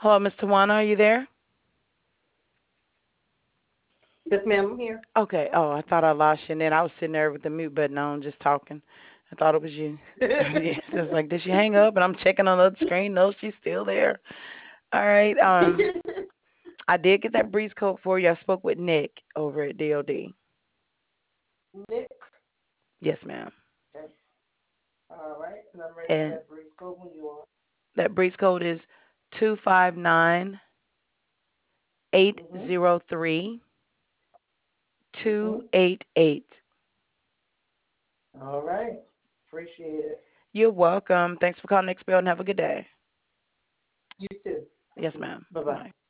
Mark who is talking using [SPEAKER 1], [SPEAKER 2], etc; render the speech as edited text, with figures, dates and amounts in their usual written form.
[SPEAKER 1] Hello, Miss Tawana, are you there?
[SPEAKER 2] Yes, ma'am, I'm here.
[SPEAKER 1] Okay. Oh, I thought I lost you, and then I was sitting there with the mute button on, just talking. I thought it was you. Yes, it's like, did she hang up? And I'm checking on the other screen. No, she's still there. All right. I did get that breeze coat for you. I spoke with Nick over at DOD.
[SPEAKER 2] Nick.
[SPEAKER 1] Yes, ma'am.
[SPEAKER 2] Okay. All right, and I'm ready for
[SPEAKER 1] And
[SPEAKER 2] that brief code when you are.
[SPEAKER 1] that breeze code is 259
[SPEAKER 2] Mhm.
[SPEAKER 1] 803
[SPEAKER 2] Mhm.
[SPEAKER 1] 288.
[SPEAKER 2] All right. Appreciate it.
[SPEAKER 1] You're welcome. Thanks for calling Expel and have a good day.
[SPEAKER 2] You too.
[SPEAKER 1] Yes, ma'am.
[SPEAKER 2] Bye bye.
[SPEAKER 1] Bye.